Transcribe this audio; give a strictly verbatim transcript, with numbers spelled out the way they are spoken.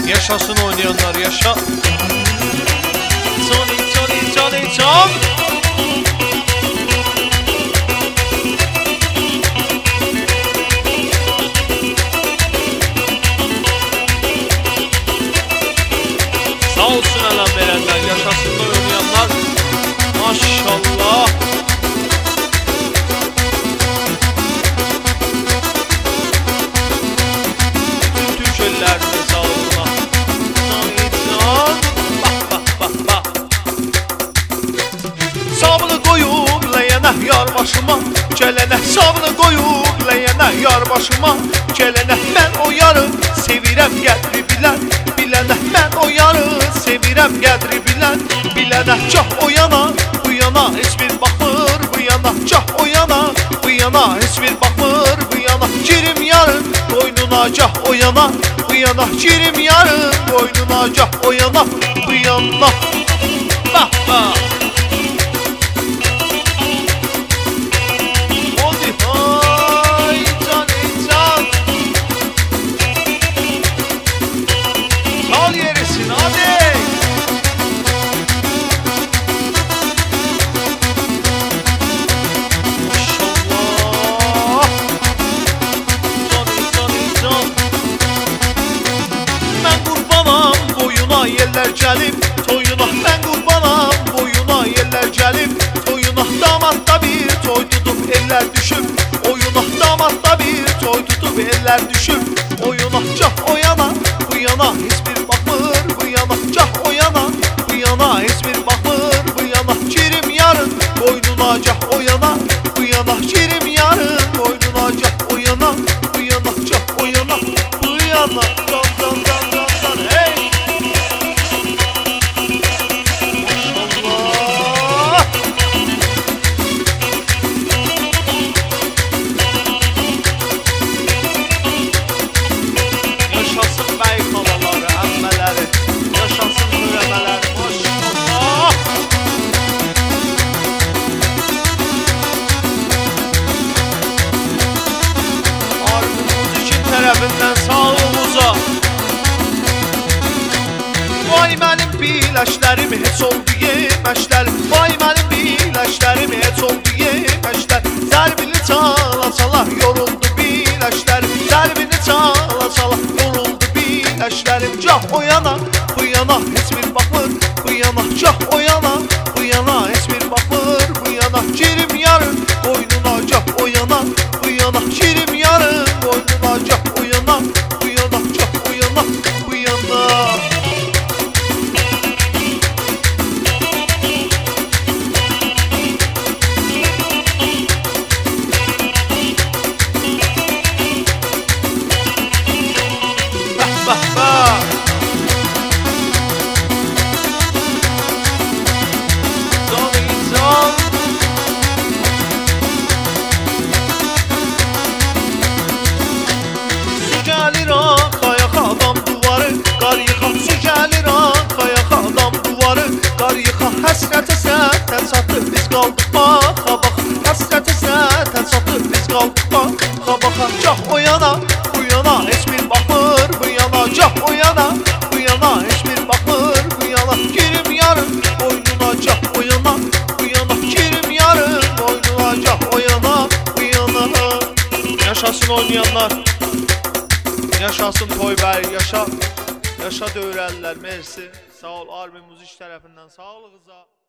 Yaşasın oynayanlar, yaşa. Johnny, Johnny, Johnny, John. Sağ olsun elan verenler, yaşasınlar oynayanlar. Maşallah. Bütün Türk ellerine sağlığına. Sabını koyup leyene yar başıma, gelene sabını koyup leyene yar başıma, gelene ben o yarı sevirem gedri bilen, bilene ben o yarı sevirem gedri bilen, bilene cah o yana, bu yana hiçbir bakmır, bu yana cah o yana, bu yana hiçbir bakmır, bu yana cirim yarın boynuna cah o yana, bu yana cirim yarın boynuna cah o yana, bu yana. Bah bah. Yerler gəlib toyuna, mən qurbanam boyuna. Yerlər gəlib toyuna, damadda bir toy tutub eller düşüb oyuna, damadda bir toy tutub eller düşüb oyuna. Cah o yana, bu yana hiçbir bakmır, bu yana cah o yana, bu yana hiçbir bakmır, bu yana cirim yarın boynuna cah o yana, bu yana cirim yarın boynuna cah o yana, bu yana cah o yana, bu yana dan dan dan dan dan hey. Tərəfindən sağlığımıza. Vay mənim biləşlərim heç oldu yeməşlər, vay mənim biləşlərim heç oldu yeməşlər. Zərbini çala çala yoruldu biləşlər, zərbini çala çala yoruldu biləşlərim. Cah o yana, bu yana heç bir baxmır, bu yana cah o yana, bu yana heç bir baxmır, bu yana cirim yarın boynuna cah o yana, bu yana cirim yarın boynuna cah o yana, bu yana cah o yana, bu yana. Bah bah bah. Həsrətə sətən çatıb biz qaldıq baxa baxa, həsrətə sətən çatıb biz qaldıq baxa baxa. Cah o yana, bu yana heç bir baxmır, bu yana cah o yana, bu yana heç bir baxmır, bu yana girim yarın boynuna cah o yana, bu yana girim yarın boynuna cah o yana, bu yana. Yaşasın oynayanlar, yaşasın Toybəy, yaşa, yaşa dövrəllər, mersi. Sağ ol Armi Muzik tərəfindən sağlığınıza.